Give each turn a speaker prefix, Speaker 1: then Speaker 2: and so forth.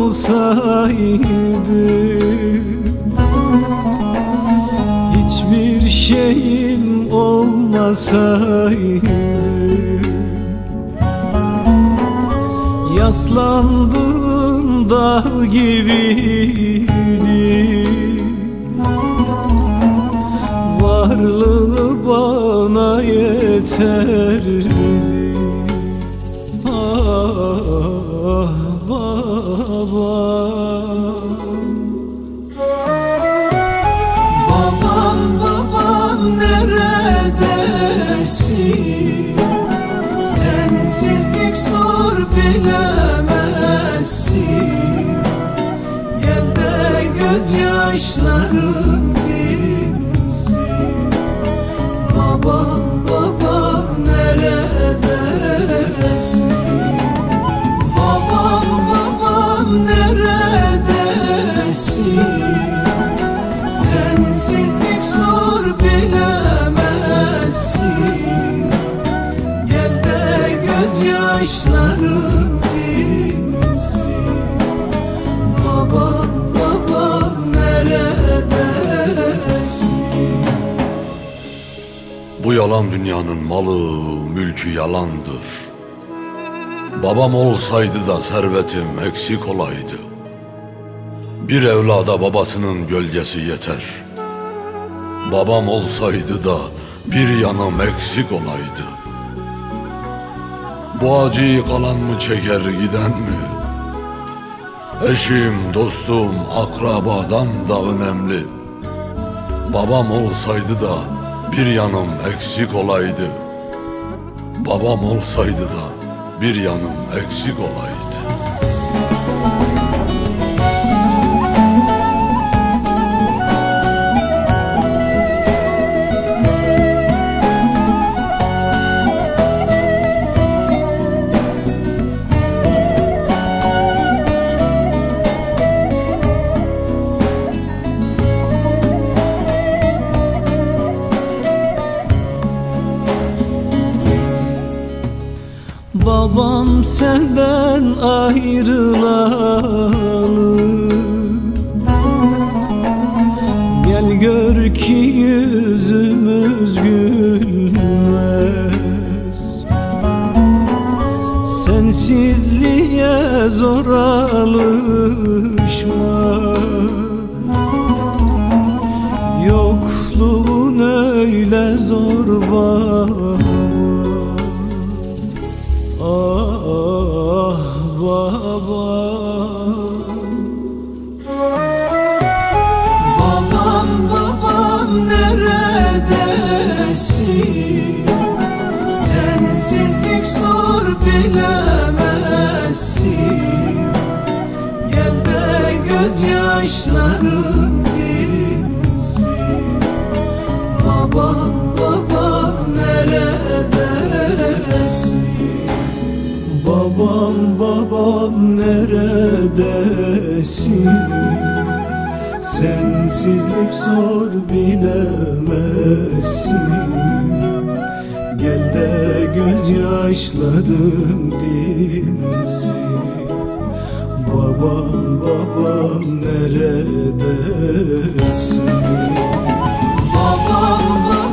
Speaker 1: olsaydı, hiçbir şeyim olmasaydı, yaslandığım dağ gibiydi, varlığı bana yeterdi. Ah babam, babam, babam neredesin? Sensizlik zor bilemezsin. Gel de gözyaşlarım dinsin. Babam, babam neredesin? Babam, babam neredesin? Sensizlik zor bilemezsin. Gel de gözyaşlarım dinsin. Babam, babam neredesin?
Speaker 2: Bu yalan dünyanın malı, mülkü yalandır. Babam olsaydı da servetim eksik olaydı. Bir evlada babasının gölgesi yeter. Babam olsaydı da bir yanım eksik olaydı. Bu acıyı kalan mı çeker giden mi? Eşim, dostum, akrabadan da önemli. Babam olsaydı da bir yanım eksik olaydı. Babam olsaydı da bir yanım eksik olaydı.
Speaker 1: Babam senden ayrılalı, gel gör ki yüzümüz gülmez. Sensizliğe zor alışmak, yokluğun öyle zor baba. Ah babam, babam, babam neredesin? Sensizlik zor bilemezsin. Gel de gözyaşlarım dinsin. Babam, babam neredesin? Babam, babam neredesin? Sensizlik zor bilemezsin. Gel de gözyaşlarım dinsin. Babam, babam neredesin? Babam, babam